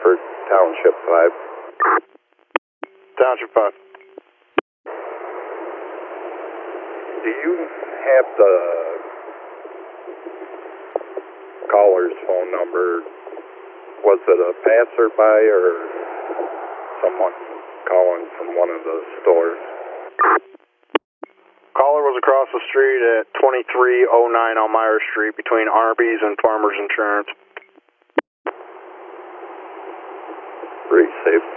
for Township 5. Township 5. Do you have the caller's phone number? Was it a passerby or someone calling from one of the stores? Caller was across the street at 2309 Elmira Street between Arby's and Farmers Insurance. Pretty safe.